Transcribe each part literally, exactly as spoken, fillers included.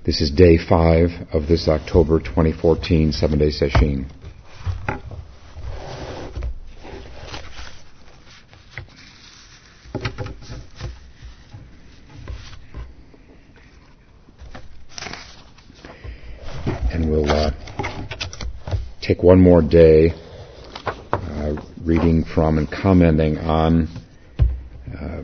This is day five of this October twenty fourteen seven-day session. And we'll uh, take one more day uh, reading from and commenting on uh,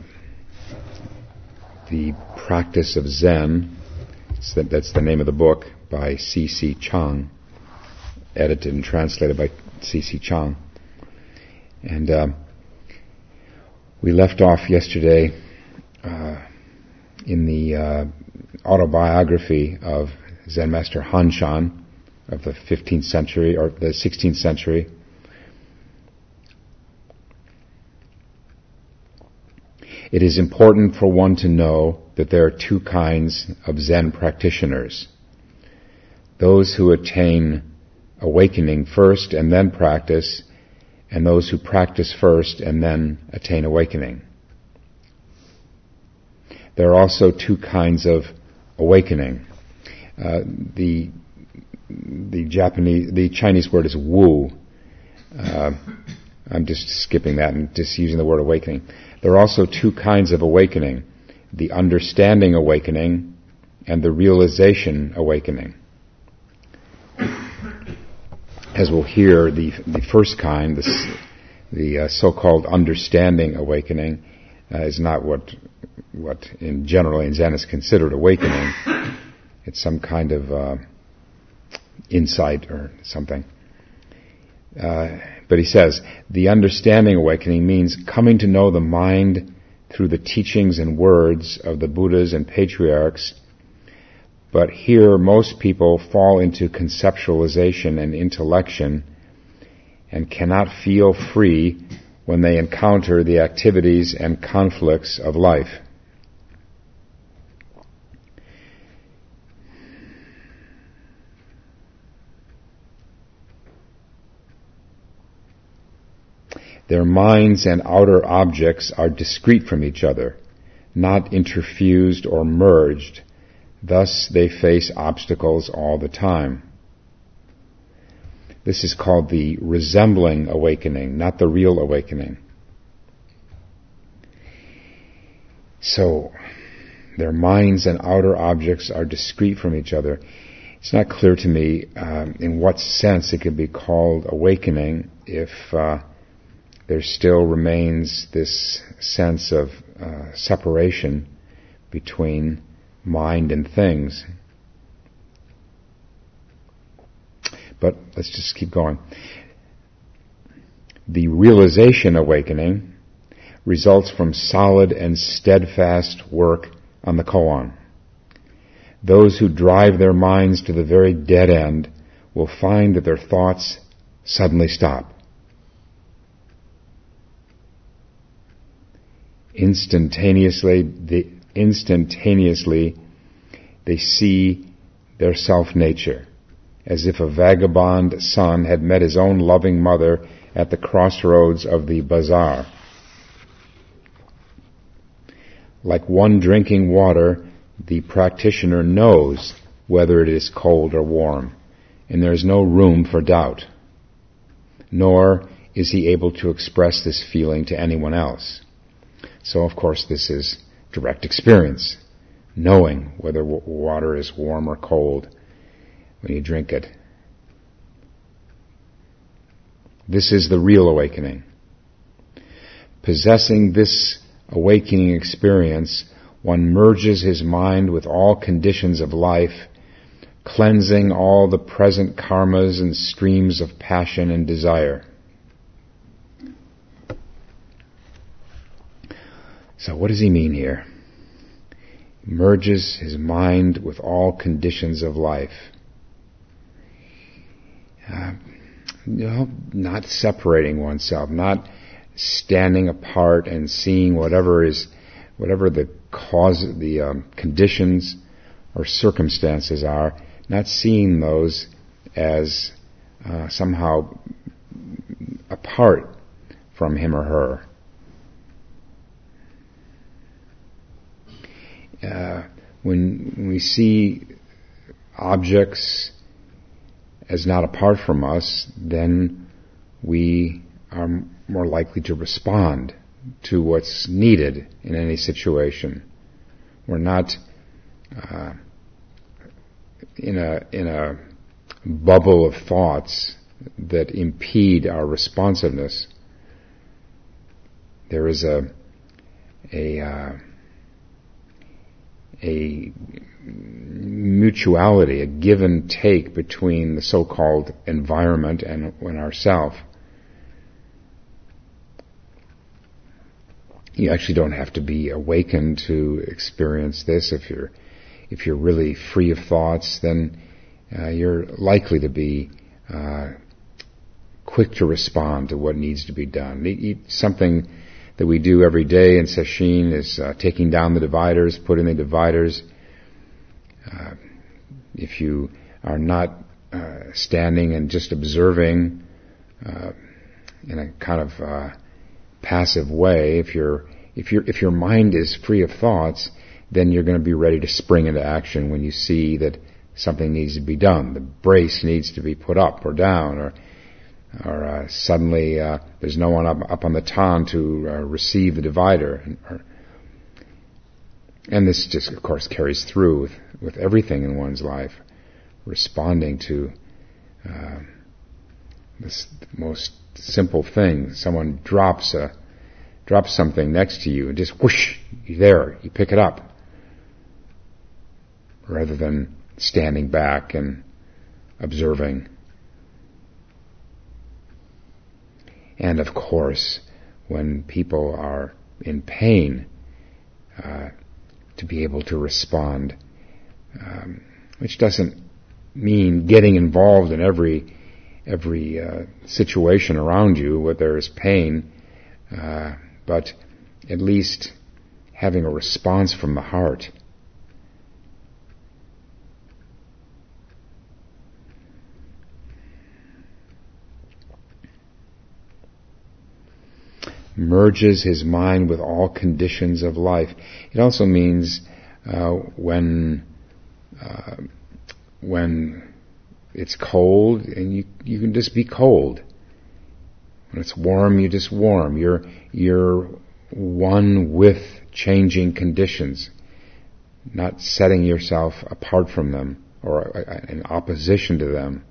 the practice of Zen. That's the name of the book by C C Chang, edited and translated by C C Chang. And uh, we left off yesterday uh, in the uh, autobiography of Zen Master Han Shan of the fifteenth century or the sixteenth century. It is important for one to know that there are two kinds of Zen practitioners. Those who attain awakening first and then practice, and those who practice first and then attain awakening. There are also two kinds of awakening. Uh, the the Japanese, the Chinese word is wu. Uh, I'm just skipping that and just using the word awakening. There are also two kinds of awakening: the understanding awakening and the realization awakening. As we'll hear, the the first kind, the, the uh, so-called understanding awakening, uh, is not what what in general in Zen is considered awakening. It's some kind of uh, insight or something. Uh, but he says, the understanding awakening means coming to know the mind through the teachings and words of the Buddhas and patriarchs. But here most people fall into conceptualization and intellection and cannot feel free when they encounter the activities and conflicts of life. Their minds and outer objects are discrete from each other, not interfused or merged. Thus they face obstacles all the time. This is called the resembling awakening, not the real awakening. So, their minds and outer objects are discrete from each other. It's not clear to me um, in what sense it could be called awakening if uh, there still remains this sense of uh, separation between mind and things. But let's just keep going. The realization awakening results from solid and steadfast work on the koan. Those who drive their minds to the very dead end will find that their thoughts suddenly stop. Instantaneously, they, instantaneously, they see their self-nature, as if a vagabond son had met his own loving mother at the crossroads of the bazaar. Like one drinking water, the practitioner knows whether it is cold or warm, and there is no room for doubt. Nor is he able to express this feeling to anyone else. So, of course, this is direct experience, knowing whether w- water is warm or cold when you drink it. This is the real awakening. Possessing this awakening experience, one merges his mind with all conditions of life, cleansing all the present karmas and streams of passion and desire. So what does he mean here? Merges his mind with all conditions of life. Uh, you know, not separating oneself, not standing apart and seeing whatever is, whatever the cause, the um, conditions or circumstances are, not seeing those as uh, somehow apart from him or her. Uh, when we see objects as not apart from us, then we are more likely to respond to what's needed in any situation. We're not uh, in a in a bubble of thoughts that impede our responsiveness. There is a a uh, a mutuality, a give and take between the so-called environment and, and ourself. You actually don't have to be awakened to experience this. If you're if you're really free of thoughts, then uh, you're likely to be uh, quick to respond to what needs to be done. Something that we do every day in sesshin is uh, taking down the dividers, putting the dividers. Uh, if you are not uh, standing and just observing uh, in a kind of uh, passive way, if you're if your if your mind is free of thoughts, then you're going to be ready to spring into action when you see that something needs to be done. The brace needs to be put up or down, or or uh, suddenly uh, there's no one up, up on the tan to uh, receive the divider. And, or, and this just, of course, carries through with, with everything in one's life. Responding to uh, this most simple thing. Someone drops a drops something next to you and just whoosh, you're there, you pick it up. Rather than standing back and observing. And of course, when people are in pain, uh, to be able to respond, um, which doesn't mean getting involved in every every uh, situation around you where there is pain, uh, but at least having a response from the heart. Merges his mind with all conditions of life. It also means uh, when uh, when it's cold, and you you can just be cold. When it's warm, you just warm. You're you're one with changing conditions, not setting yourself apart from them or in opposition to them.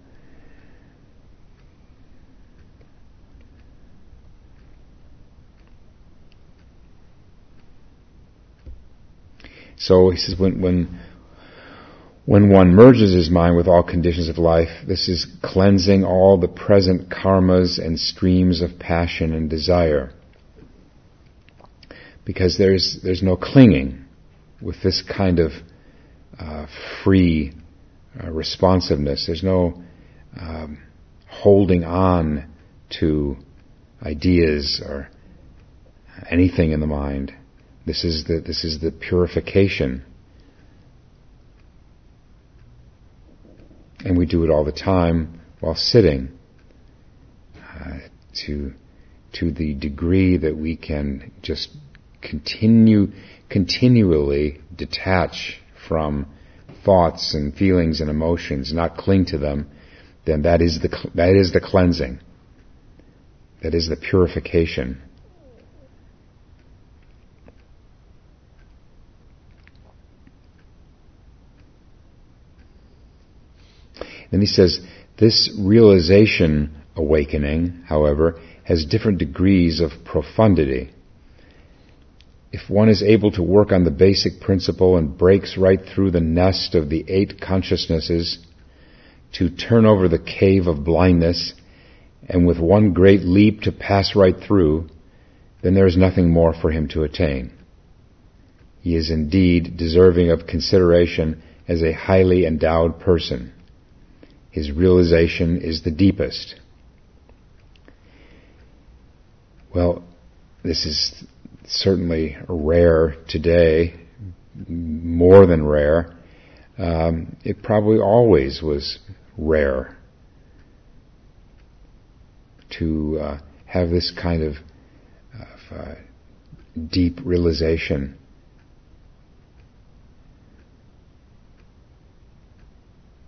So he says, when when when one merges his mind with all conditions of life, this is cleansing all the present karmas and streams of passion and desire. Because there's there's no clinging with this kind of uh, free uh, responsiveness. There's no um, holding on to ideas or anything in the mind. This is the this is the purification. And we do it all the time while sitting, uh, to to the degree that we can just continue continually detach from thoughts and feelings and emotions, not cling to them, then that is the that is the cleansing. That is the purification. Then he says, this realization awakening, however, has different degrees of profundity. If one is able to work on the basic principle and breaks right through the nest of the eight consciousnesses to turn over the cave of blindness and with one great leap to pass right through, then there is nothing more for him to attain. He is indeed deserving of consideration as a highly endowed person. His realization is the deepest. Well, this is certainly rare today, more than rare. Um, it probably always was rare to uh, have this kind of, of uh, deep realization.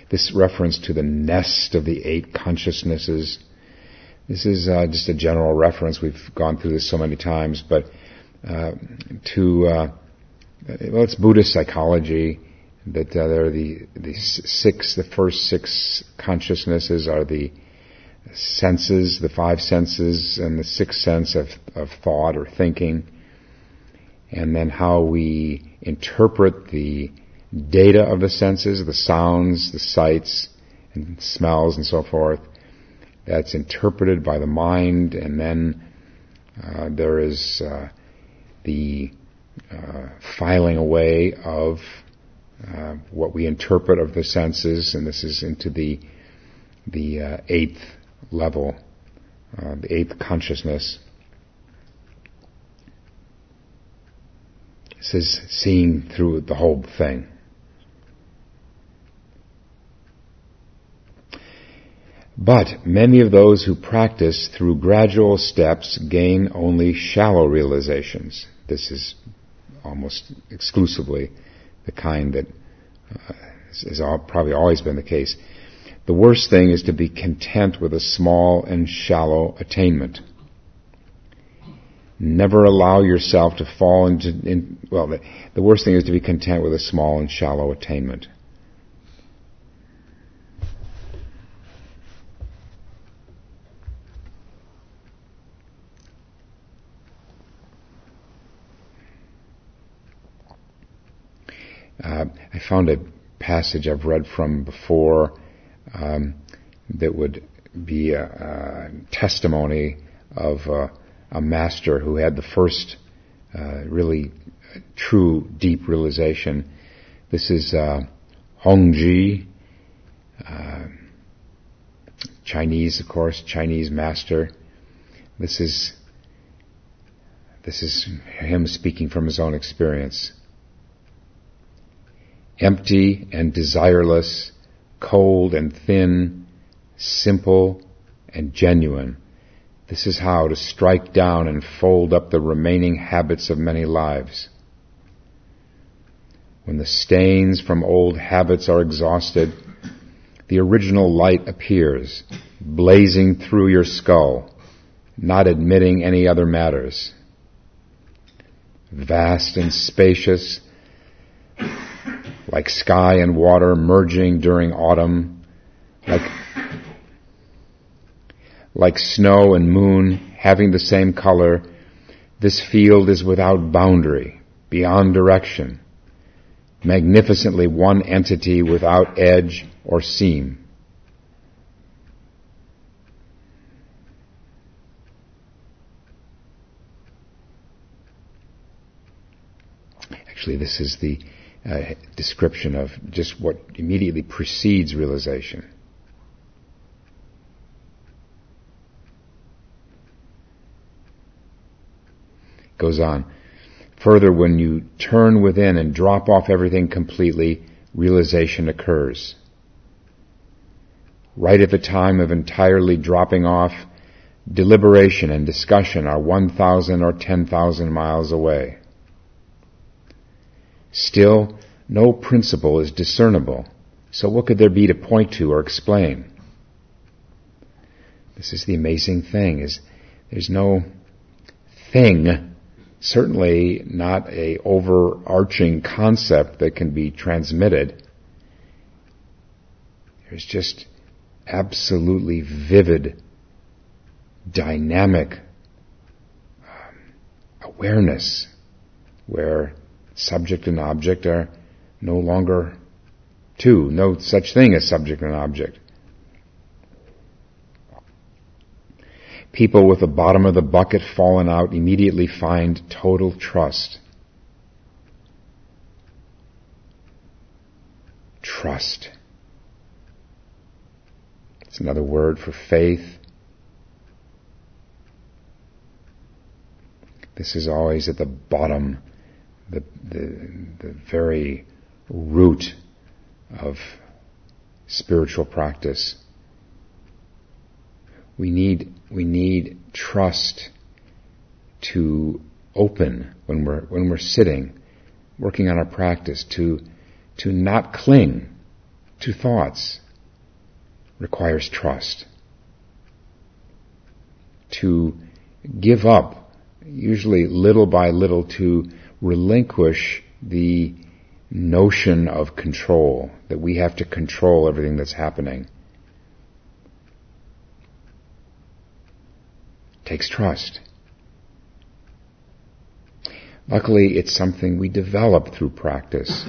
this reference to the nest of the eight consciousnesses. This is uh, just a general reference. We've gone through this so many times, but uh, to uh, well, it's Buddhist psychology that uh, there are the the six, the first six consciousnesses are the senses, the five senses, and the sixth sense of of thought or thinking, and then how we interpret the data of the senses, the sounds, the sights, and smells, and so forth. That's interpreted by the mind, and then uh, there is uh, the uh, filing away of uh, what we interpret of the senses, and this is into the the uh, eighth level, uh, the eighth consciousness. This is seeing through the whole thing. But many of those who practice through gradual steps gain only shallow realizations. This is almost exclusively the kind that uh, has all, probably always been the case. The worst thing is to be content with a small and shallow attainment. Never allow yourself to fall into, in, well, the, the worst thing is to be content with a small and shallow attainment. Uh, I found a passage I've read from before um, that would be a, a testimony of uh, a master who had the first uh, really true deep realization. This is uh, Hongzhi, uh, Chinese, of course, Chinese master. This is this is him speaking from his own experience. Empty and desireless, cold and thin, simple and genuine. This is how to strike down and fold up the remaining habits of many lives. When the stains from old habits are exhausted, the original light appears, blazing through your skull, not admitting any other matters. Vast and spacious, like sky and water merging during autumn, like, like snow and moon having the same color, this field is without boundary, beyond direction, magnificently one entity without edge or seam. Actually, this is the Uh, description of just what immediately precedes realization. Goes on. Further, when you turn within and drop off everything completely, realization occurs. Right at the time of entirely dropping off, deliberation and discussion are one thousand or ten thousand miles away. Still, no principle is discernible, so what could there be to point to or explain? This is the amazing thing, is there's no thing, certainly not a overarching concept that can be transmitted. There's just absolutely vivid, dynamic um, awareness where subject and object are no longer two. No such thing as subject and object. People with the bottom of the bucket fallen out immediately find total trust. Trust. It's another word for faith. This is always at the bottom, The, the, the very root of spiritual practice. We need, we need trust to open when we're, when we're sitting, working on our practice, to, to not cling, to thoughts requires trust. To give up, usually little by little, to relinquish the notion of control, that we have to control everything that's happening, takes trust. Luckily, it's something we develop through practice.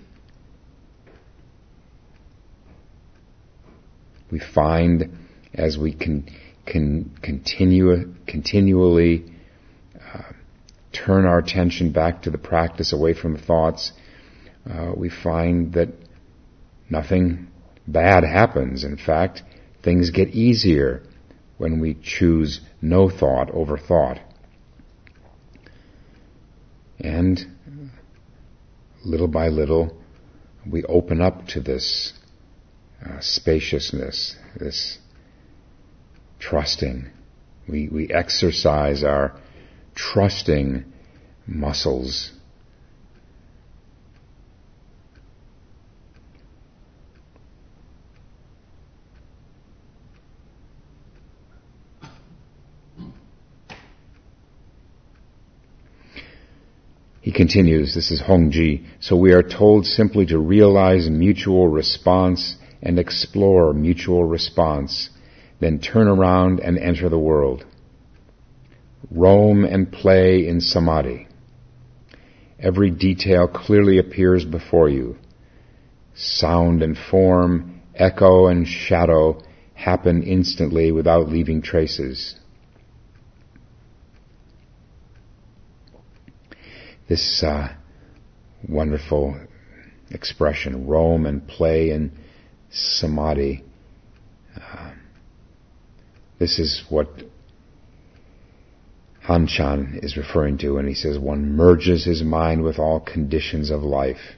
We find as we can, can continue, continually uh, turn our attention back to the practice, away from the thoughts, uh, we find that nothing bad happens. In fact, things get easier when we choose no thought over thought. And little by little, we open up to this uh, spaciousness, this trusting. We, we exercise our trusting muscles. He continues, this is Hongji, so we are told simply to realize mutual response and explore mutual response, then turn around and enter the world. Roam and play in samadhi. Every detail clearly appears before you. Sound and form, echo and shadow happen instantly without leaving traces. This uh, wonderful expression, roam and play in samadhi. Uh, this is what Han Shan is referring to when he says one merges his mind with all conditions of life.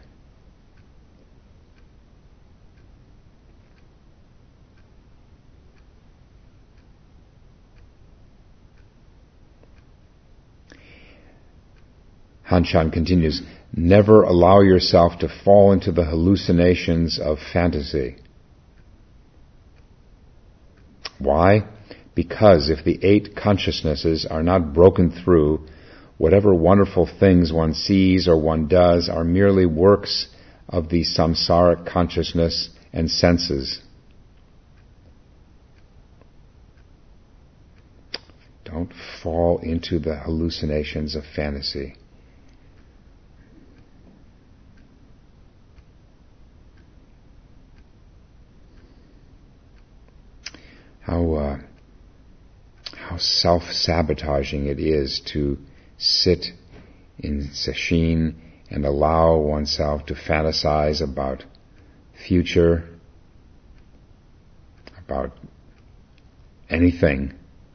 Han Shan continues, never allow yourself to fall into the hallucinations of fantasy. Why? Because if the eight consciousnesses are not broken through, whatever wonderful things one sees or one does are merely works of the samsaric consciousness and senses. Don't fall into the hallucinations of fantasy. How uh, how self-sabotaging it is to sit in sesshin and allow oneself to fantasize about future, about anything.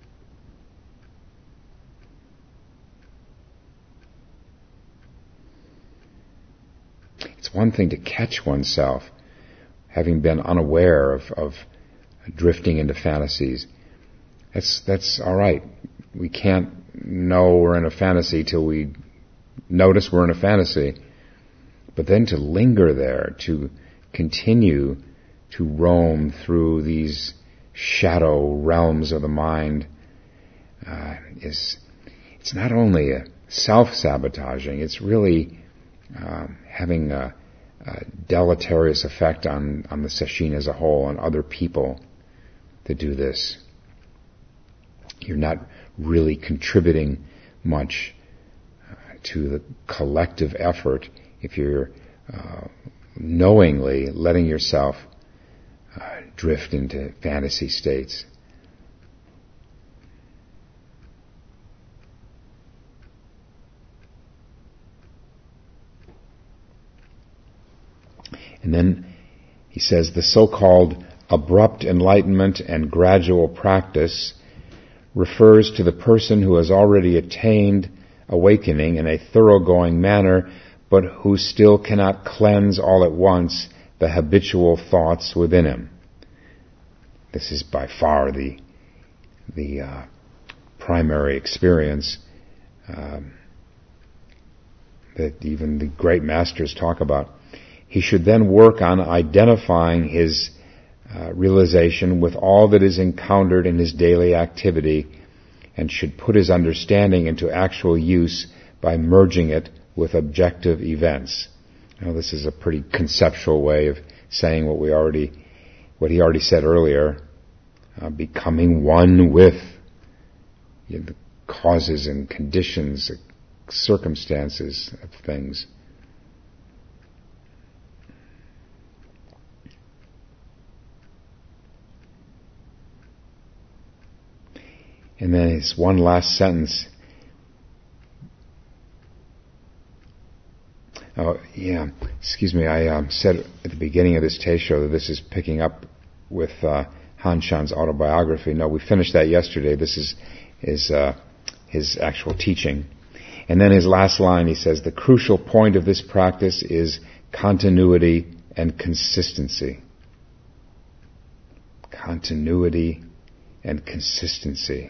It's one thing to catch oneself having been unaware of, of drifting into fantasies. That's that's all right. We can't know we're in a fantasy till we notice we're in a fantasy. But then to linger there, to continue to roam through these shadow realms of the mind, uh, is it's not only a self-sabotaging, it's really uh, having a, a deleterious effect on, on the sesshin as a whole, on other people to do this. You're not really contributing much uh, to the collective effort if you're uh, knowingly letting yourself uh, drift into fantasy states. And then he says the so-called abrupt enlightenment and gradual practice refers to the person who has already attained awakening in a thoroughgoing manner, but who still cannot cleanse all at once the habitual thoughts within him. This is by far the the uh, primary experience um, that even the great masters talk about. He should then work on identifying his uh, realization with all that is encountered in his daily activity, and should put his understanding into actual use by merging it with objective events. Now, this is a pretty conceptual way of saying what we already, what he already said earlier, uh, becoming one with you know, the causes and conditions, circumstances of things. And then his one last sentence. Oh, yeah, excuse me, I um, said at the beginning of this Teisho that this is picking up with uh, Han Shan's autobiography. No, we finished that yesterday. This is, is uh, his actual teaching. And then his last line, he says, the crucial point of this practice is continuity and consistency. Continuity and consistency.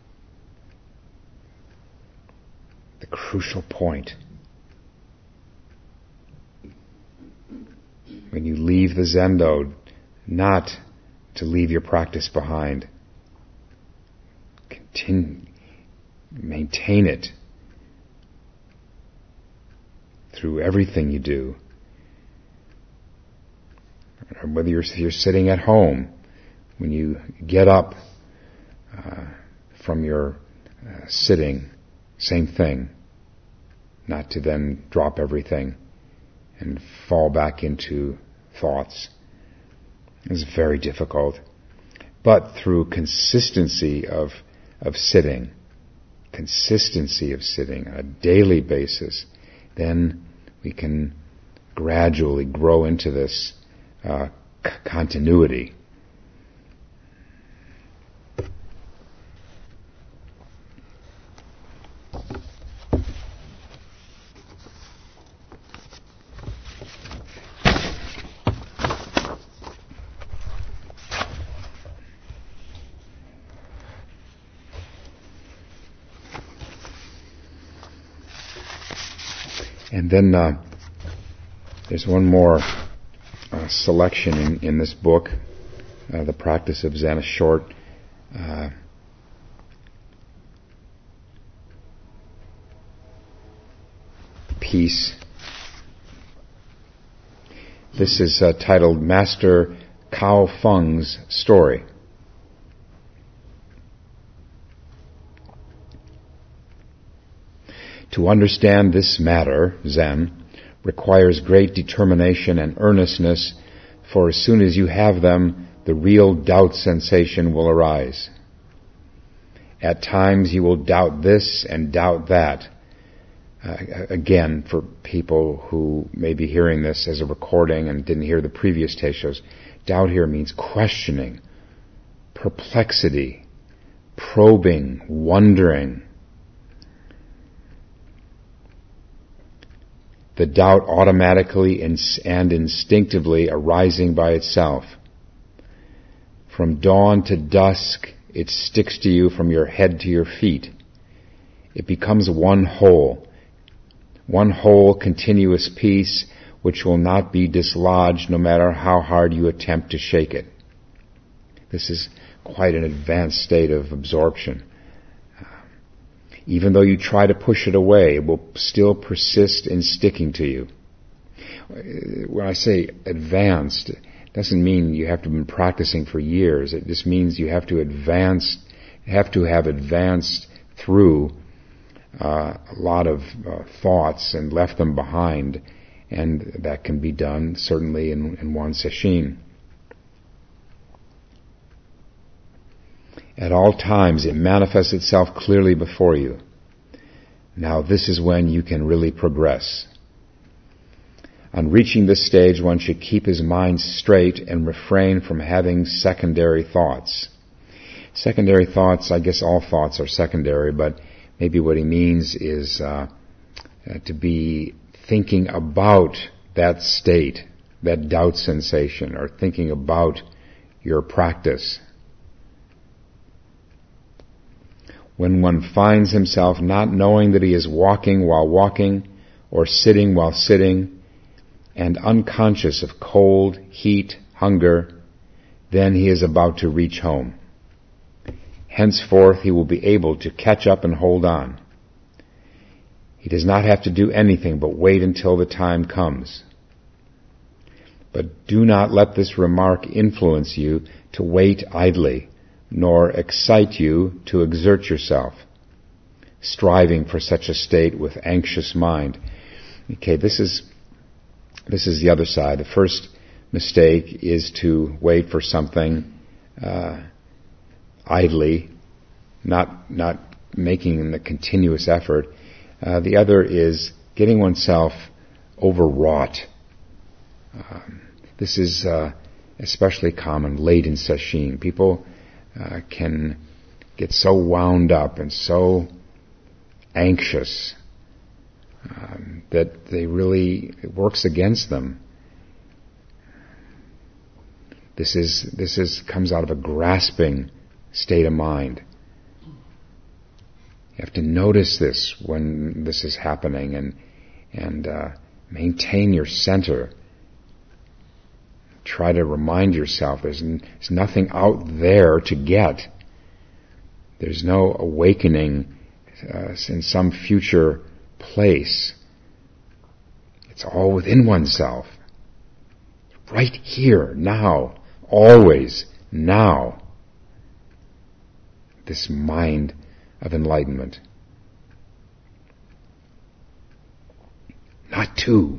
The crucial point. When you leave the Zendo, not to leave your practice behind. Continue, maintain it through everything you do. Whether you're, you're sitting at home, when you get up uh, from your uh, sitting, same thing. Not to then drop everything and fall back into thoughts. It's very difficult. But through consistency of of sitting, consistency of sitting on a daily basis, then we can gradually grow into this uh, c- continuity. And then uh, there's one more uh, selection in, in this book, uh, The Practice of Zen, a short uh, piece. This is uh, titled Master Cao Feng's Story. To understand this matter, Zen, requires great determination and earnestness, for as soon as you have them, the real doubt sensation will arise. At times you will doubt this and doubt that. Uh, again, for people who may be hearing this as a recording and didn't hear the previous Teishos, doubt here means questioning, perplexity, probing, wondering. The doubt automatically and instinctively arising by itself. From dawn to dusk, it sticks to you from your head to your feet. It becomes one whole, one whole continuous piece which will not be dislodged no matter how hard you attempt to shake it. This is quite an advanced state of absorption. Even though you try to push it away, it will still persist in sticking to you. When I say advanced, it doesn't mean you have to have been practicing for years. It just means you have to advance, have to have advanced through uh, a lot of uh, thoughts and left them behind, and that can be done certainly in, in one sesshin. At all times, it manifests itself clearly before you. Now, this is when you can really progress. On reaching this stage, one should keep his mind straight and refrain from having secondary thoughts. Secondary thoughts, I guess all thoughts are secondary, but maybe what he means is uh, uh, to be thinking about that state, that doubt sensation, or thinking about your practice. When one finds himself not knowing that he is walking while walking, or sitting while sitting, and unconscious of cold, heat, hunger, then he is about to reach home. Henceforth he will be able to catch up and hold on. He does not have to do anything but wait until the time comes. But do not let this remark influence you to wait idly, nor excite you to exert yourself, striving for such a state with anxious mind. Okay, this is this is the other side. The first mistake is to wait for something uh, idly, not not making the continuous effort. Uh, the other is getting oneself overwrought. Um, this is uh, especially common late in sesshin. People uh, can get so wound up and so anxious um, that they really, it works against them. This is this is comes out of a grasping state of mind. You have to notice this when this is happening, and and uh, maintain your center. Try to remind yourself there's, n- there's nothing out there to get. There's no awakening uh, in some future place. It's all within oneself. Right here, now, always, now. This mind of enlightenment. Not two.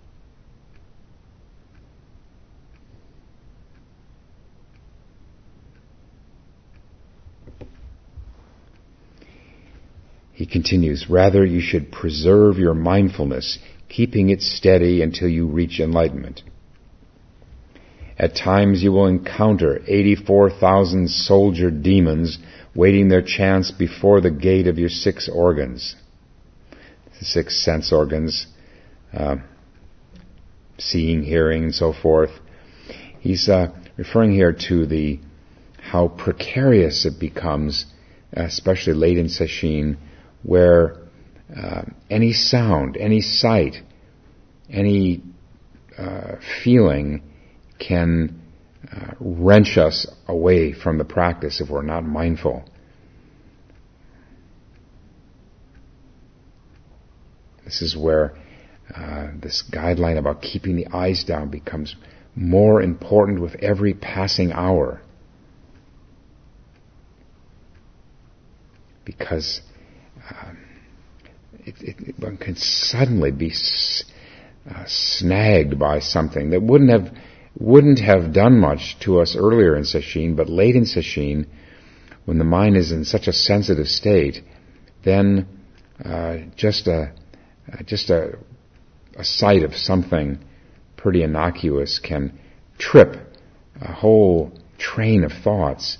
He continues, rather you should preserve your mindfulness, keeping it steady until you reach enlightenment. At times you will encounter eighty-four thousand soldier demons waiting their chance before the gate of your six organs. The six sense organs, uh, seeing, hearing, and so forth. He's uh, referring here to the how precarious it becomes, especially late in sesshin, where uh, any sound, any sight, any uh, feeling can uh, wrench us away from the practice if we're not mindful. This is where uh, this guideline about keeping the eyes down becomes more important with every passing hour. Because um, it, it, one can suddenly be s- uh, snagged by something that wouldn't have wouldn't have done much to us earlier in sesshin, but late in sesshin, when the mind is in such a sensitive state, then uh, just a uh, just a, a sight of something pretty innocuous can trip a whole train of thoughts.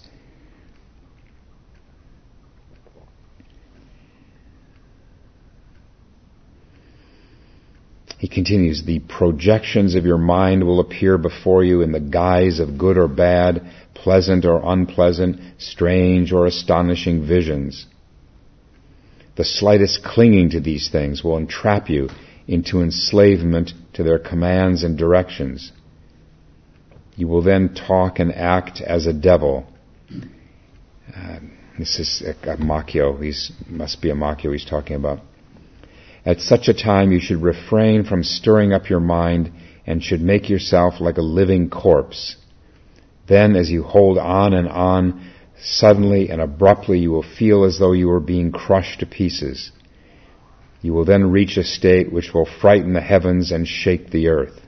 He continues, the projections of your mind will appear before you in the guise of good or bad, pleasant or unpleasant, strange or astonishing visions. The slightest clinging to these things will entrap you into enslavement to their commands and directions. You will then talk and act as a devil. Uh, this is a, a Makyo. He must be a Makyo he's talking about. At such a time you should refrain from stirring up your mind and should make yourself like a living corpse. Then as you hold on and on, suddenly and abruptly you will feel as though you were being crushed to pieces. You will then reach a state which will frighten the heavens and shake the earth.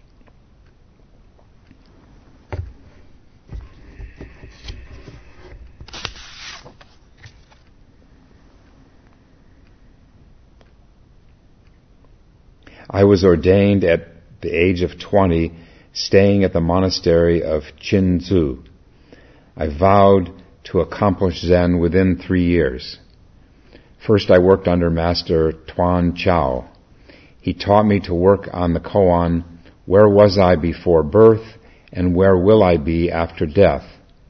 I was ordained at the age of twenty, staying at the monastery of Chinzu. I vowed to accomplish Zen within three years. First I worked under Master Tuan Chao. He taught me to work on the koan, where was I before birth and where will I be after death?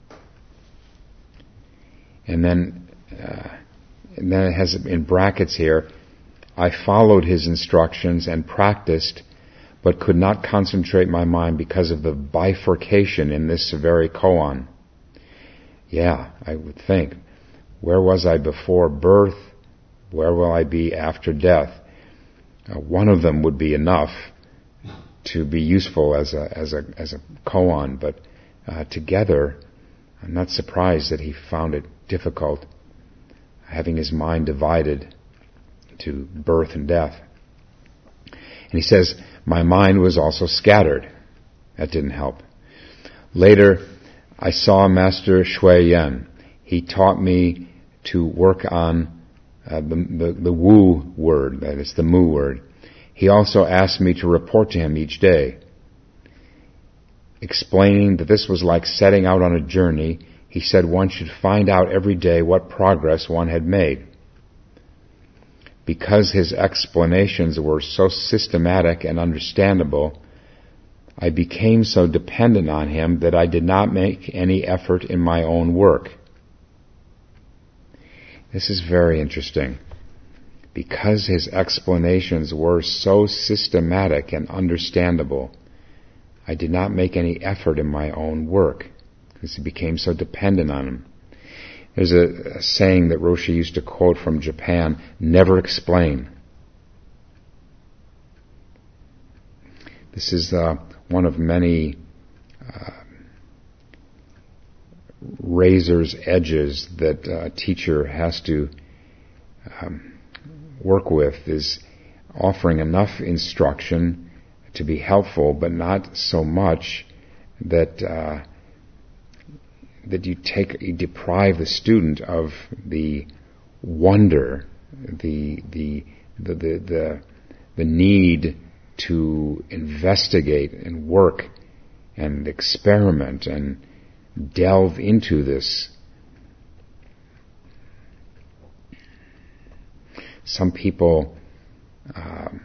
And then, uh, and then it has in brackets here, I followed his instructions and practiced, but could not concentrate my mind because of the bifurcation in this very koan. Yeah, I would think. Where was I before birth? Where will I be after death? Uh, one of them would be enough to be useful as a as a as a koan, but uh, together, I'm not surprised that he found it difficult, having his mind divided to birth and death. And he says, my mind was also scattered. That didn't help. Later, I saw Master Shui Yen. He taught me to work on uh, the, the, the Wu word, that is the Mu word. He also asked me to report to him each day, explaining that this was like setting out on a journey. He said one should find out every day what progress one had made. Because his explanations were so systematic and understandable, I became so dependent on him that I did not make any effort in my own work. This is very interesting. Because his explanations were so systematic and understandable, I did not make any effort in my own work, because he became so dependent on him. There's a, a saying that Roshi used to quote from Japan, never explain. This is uh, one of many uh, razor's edges that a teacher has to um, work with, is offering enough instruction to be helpful, but not so much that uh, that you take you deprive the student of the wonder, the the the the the, the need to investigate and work and experiment and delve into this. Some people um,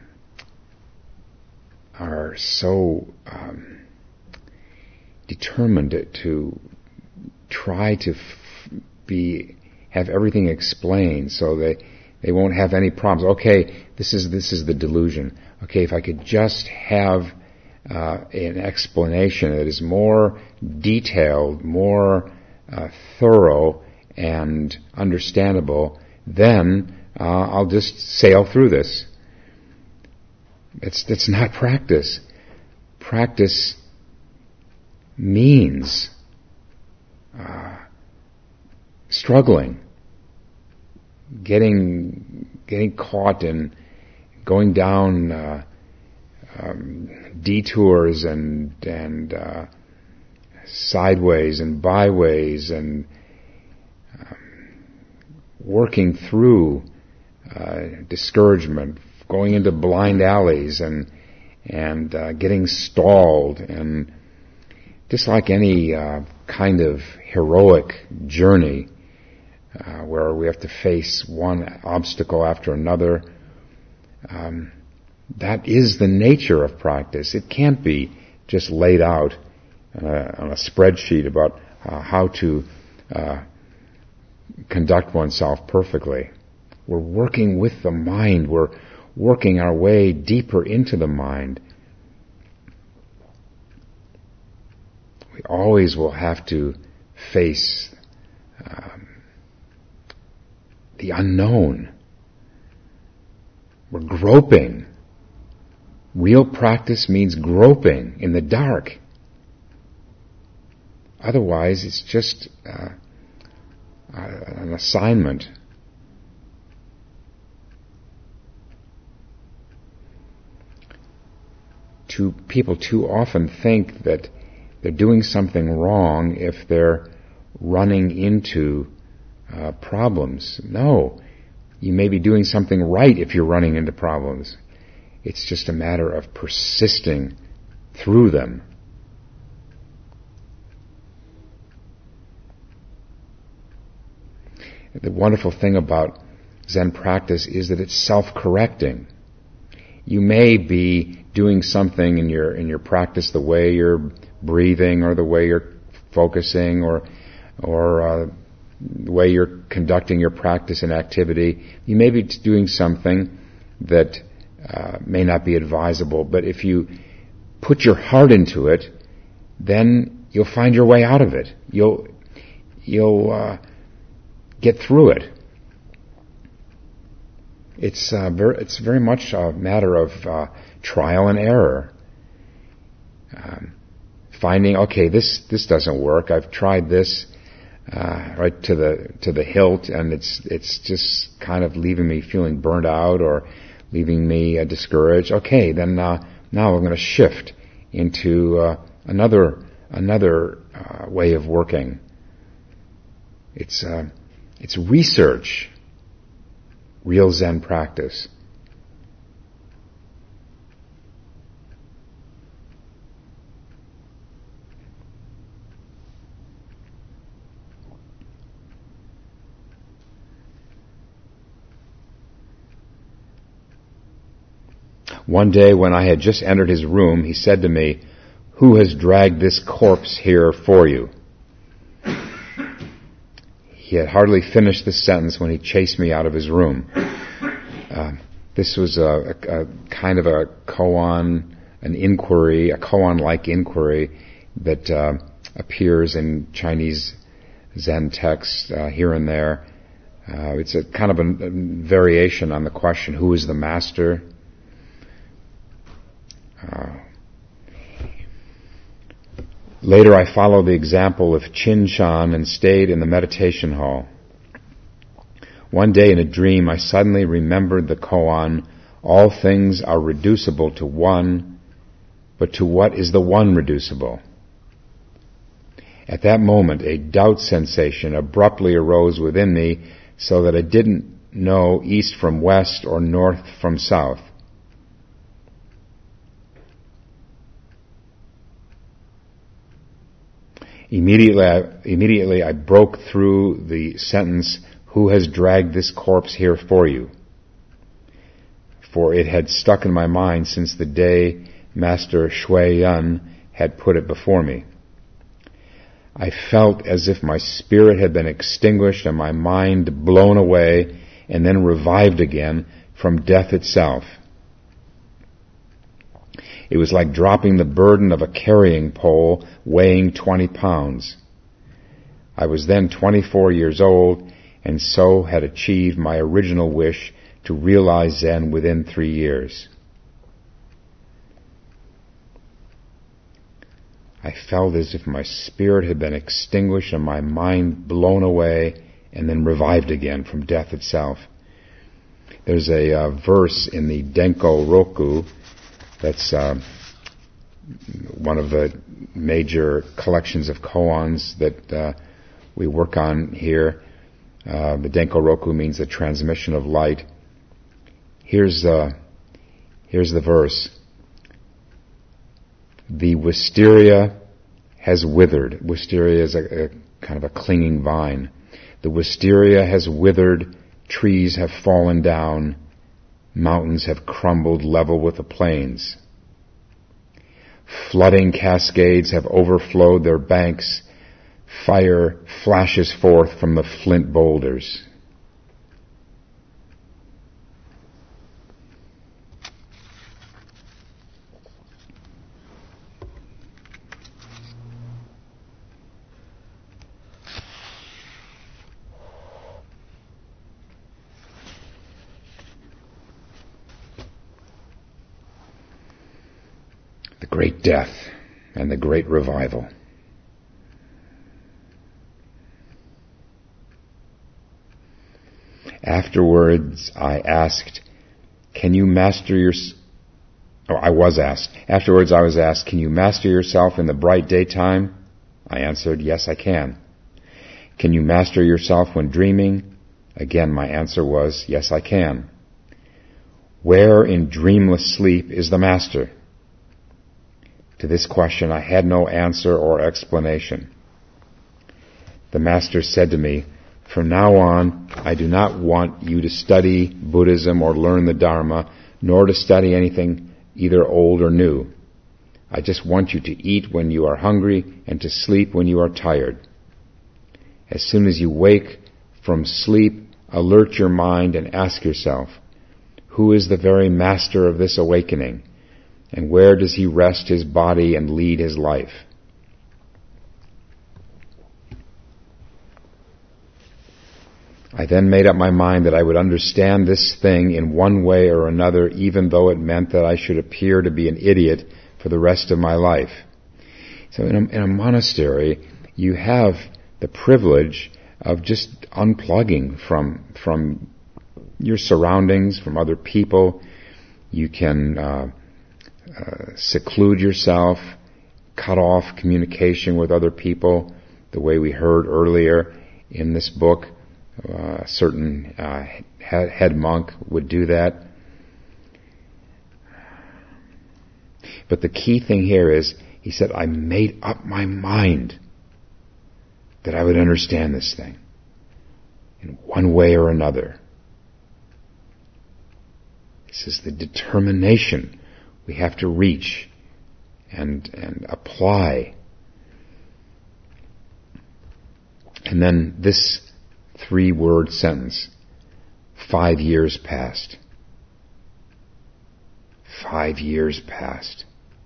are so um, determined to try to f- be have everything explained, so they they won't have any problems. Okay, this is this is the delusion. Okay, if I could just have uh, an explanation that is more detailed, more uh, thorough, and understandable, then Uh, I'll just sail through this. It's, it's not practice. Practice means uh, struggling, getting getting caught in going down uh, um, detours and and uh, sideways and byways and um, working through Uh, discouragement, going into blind alleys and and uh, getting stalled, and just like any uh, kind of heroic journey uh, where we have to face one obstacle after another, um, that is the nature of practice. It can't be just laid out uh, on a spreadsheet about uh, how to uh, conduct oneself perfectly. We're working with the mind. We're working our way deeper into the mind. We always will have to face um, the unknown. We're groping. Real practice means groping in the dark. Otherwise, it's just uh, an assignment. Too, people too often think that they're doing something wrong if they're running into uh, problems. No, you may be doing something right if you're running into problems. It's just a matter of persisting through them. The wonderful thing about Zen practice is that it's self-correcting. You may be doing something in your in your practice, the way you're breathing, or the way you're focusing, or or uh, the way you're conducting your practice and activity. You may be doing something that uh, may not be advisable, but if you put your heart into it, then you'll find your way out of it. You'll, you'll uh, get through it. It's uh, very, it's very much a matter of uh, trial and error. Um, finding, okay, this this doesn't work. I've tried this uh, right to the to the hilt, and it's it's just kind of leaving me feeling burnt out or leaving me uh, discouraged. Okay, then uh, now I'm going to shift into uh, another another uh, way of working. It's uh, it's research, real Zen practice. One day when I had just entered his room, he said to me, "Who has dragged this corpse here for you?" He had hardly finished the sentence when he chased me out of his room. Uh, this was a, a, a kind of a koan, an inquiry, a koan-like inquiry that uh, appears in Chinese Zen texts uh, here and there. Uh, it's a kind of a, a variation on the question, who is the master? Uh, later I followed the example of Chin Shan and stayed in the meditation hall. One day in a dream I suddenly remembered the koan, all things are reducible to one, but to what is the one reducible? At that moment a doubt sensation abruptly arose within me so that I didn't know east from west or north from south. Immediately I, immediately I broke through the sentence, "Who has dragged this corpse here for you?" For it had stuck in my mind since the day Master Shui Yun had put it before me. I felt as if my spirit had been extinguished and my mind blown away and then revived again from death itself. It was like dropping the burden of a carrying pole weighing twenty pounds. I was then twenty-four years old and so had achieved my original wish to realize Zen within three years. I felt as if my spirit had been extinguished and my mind blown away and then revived again from death itself. There's a uh, verse in the Denko Roku that's uh, one of the major collections of koans that uh, we work on here. Uh, the Denko Roku means the transmission of light. Here's uh, here's the verse. The wisteria has withered. Wisteria is a, a kind of a clinging vine. The wisteria has withered. Trees have fallen down. Mountains have crumbled level with the plains. Flooding cascades have overflowed their banks. Fire flashes forth from the flint boulders. The great death and the great revival. Afterwards, I asked, can you master your... Oh, I was asked. Afterwards, I was asked, can you master yourself in the bright daytime? I answered, yes, I can. Can you master yourself when dreaming? Again, my answer was, yes, I can. Where in dreamless sleep is the master? To this question, I had no answer or explanation. The master said to me, from now on, I do not want you to study Buddhism or learn the Dharma, nor to study anything either old or new. I just want you to eat when you are hungry and to sleep when you are tired. As soon as you wake from sleep, alert your mind and ask yourself, who is the very master of this awakening? And where does he rest his body and lead his life? I then made up my mind that I would understand this thing in one way or another, even though it meant that I should appear to be an idiot for the rest of my life. So in a, in a monastery, you have the privilege of just unplugging from from your surroundings, from other people. You can uh, uh, seclude yourself, cut off communication with other people, the way we heard earlier in this book. Uh, a certain uh, head monk would do that. But the key thing here is, he said, I made up my mind that I would understand this thing in one way or another. This is the determination we have to reach and and apply. And then this three-word sentence, five years passed. Five years passed.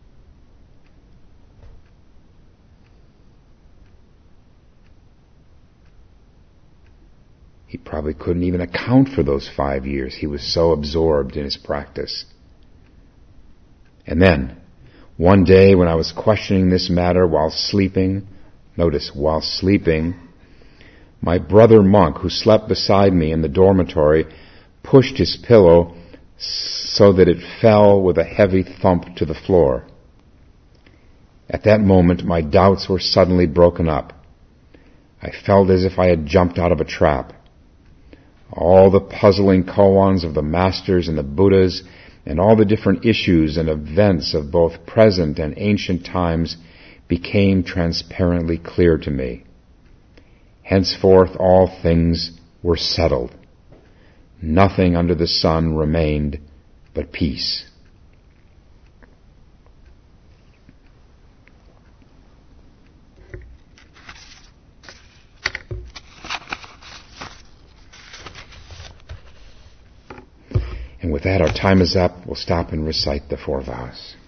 He probably couldn't even account for those five years. He was so absorbed in his practice. And then, one day when I was questioning this matter while sleeping, notice, while sleeping, my brother monk, who slept beside me in the dormitory, pushed his pillow so that it fell with a heavy thump to the floor. At that moment, my doubts were suddenly broken up. I felt as if I had jumped out of a trap. All the puzzling koans of the masters and the Buddhas, and all the different issues and events of both present and ancient times became transparently clear to me. Henceforth all things were settled. Nothing under the sun remained but peace. And with that, our time is up. We'll stop and recite the four vows.